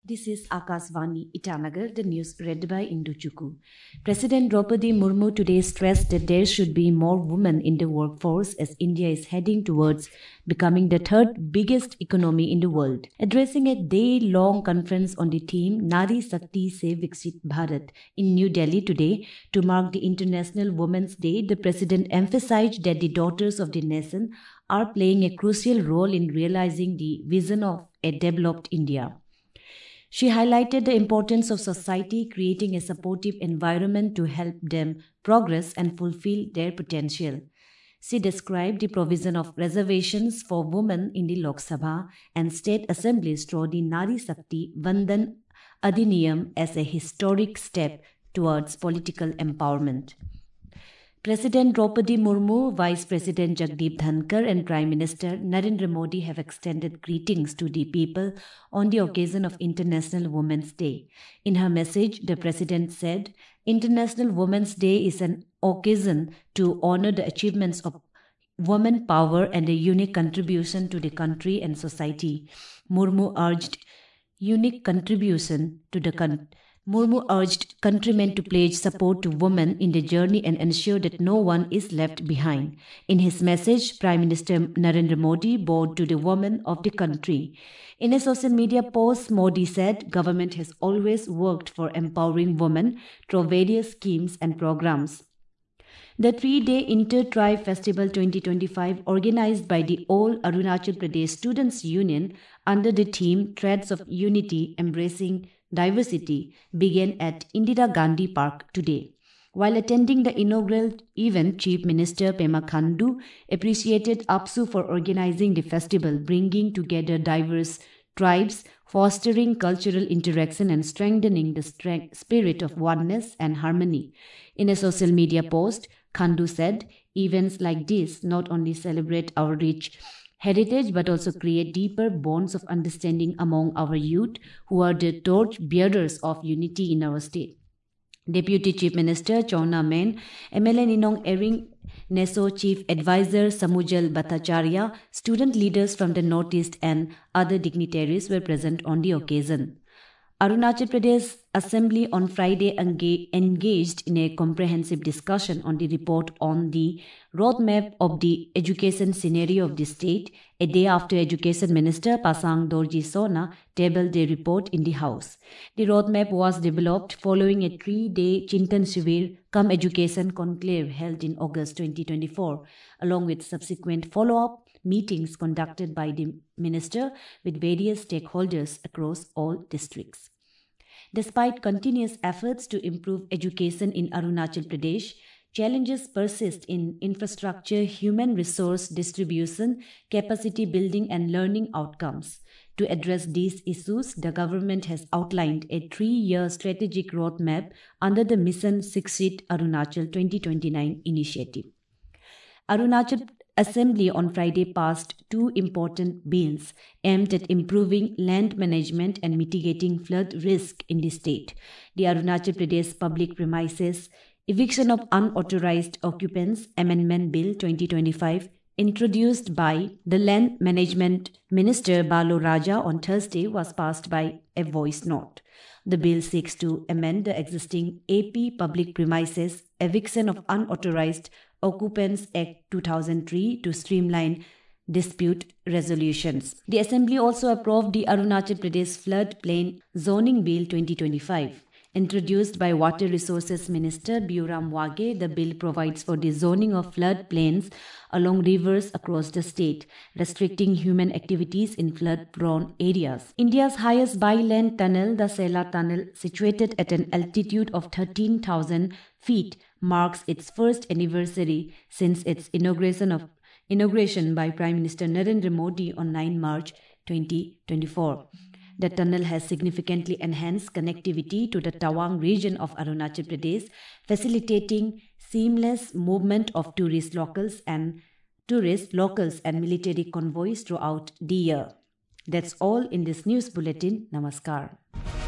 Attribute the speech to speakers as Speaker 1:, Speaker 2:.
Speaker 1: This is Akasvani Itanagar, the news read by Indu Chukwu. President Draupadi Murmu today stressed that there should be more women in the workforce as India is heading towards becoming the third biggest economy in the world. Addressing a day-long conference on the theme Nari Shakti Se Viksit Bharat in New Delhi today to mark the International Women's Day, the President emphasized that the daughters of the nation are playing a crucial role in realizing the vision of a developed India. She highlighted the importance of society creating a supportive environment to help them progress and fulfill their potential. She described the provision of reservations for women in the Lok Sabha and state assemblies through the Nari Shakti Vandan Adhiniyam as a historic step towards political empowerment. President Draupadi Murmu, Vice President Jagdeep Dhankar and Prime Minister Narendra Modi have extended greetings to the people on the occasion of International Women's Day. In her message, the President said, International Women's Day is an occasion to honor the achievements of women power and a unique contribution to the country and society. Murmu urged countrymen to pledge support to women in the journey and ensure that no one is left behind. In his message, Prime Minister Narendra Modi bowed to the women of the country. In a social media post, Modi said, government has always worked for empowering women through various schemes and programs. The 3-day Inter-Tribe Festival 2025, organized by the All Arunachal Pradesh Students' Union under the theme Threads of Unity Embracing Diversity, began at Indira Gandhi Park today. While attending the inaugural event, Chief Minister Pema Khandu appreciated APSU for organizing the festival, bringing together diverse tribes, fostering cultural interaction and strengthening the spirit of oneness and harmony. In a social media post, Khandu said, events like this not only celebrate our rich heritage but also create deeper bonds of understanding among our youth who are the torch bearers of unity in our state. Deputy Chief Minister Chowna Main, MLA Ninong Ering Neso Chief Advisor Samujal Bhattacharya, student leaders from the Northeast and other dignitaries were present on the occasion. Arunachal Pradesh Assembly on Friday engaged in a comprehensive discussion on the report on the roadmap of the education scenario of the state, a day after Education Minister Pasang Dorji Sona tabled the report in the House. The roadmap was developed following a 3-day Chintan Shivir cum Education Conclave held in August 2024, along with subsequent follow-up meetings conducted by the minister with various stakeholders across all districts. Despite continuous efforts to improve education in Arunachal Pradesh, challenges persist in infrastructure, human resource distribution, capacity building and learning outcomes. To address these issues, the government has outlined a 3-year strategic roadmap under the Mission Sikshit Arunachal 2029 initiative. Arunachal Assembly on Friday passed 2 important bills aimed at improving land management and mitigating flood risk in the state. The Arunachal Pradesh Public Premises Eviction of Unauthorized Occupants Amendment Bill 2025, introduced by the Land Management Minister Balu Raja on Thursday, was passed by a voice note. The bill seeks to amend the existing AP Public Premises Eviction of Unauthorized Occupants Act 2003 to streamline dispute resolutions. The Assembly also approved the Arunachal Pradesh Floodplain Zoning Bill 2025. Introduced by Water Resources Minister Biuram Wage, the bill provides for the zoning of floodplains along rivers across the state, restricting human activities in flood-prone areas. India's highest by-land tunnel, the Sela Tunnel, situated at an altitude of 13,000 feet, marks its first anniversary since its inauguration by Prime Minister Narendra Modi on 9 March 2024. The tunnel has significantly enhanced connectivity to the Tawang region of Arunachal Pradesh, facilitating seamless movement of tourists, locals and military convoys throughout the year. That's all in this news bulletin. Namaskar.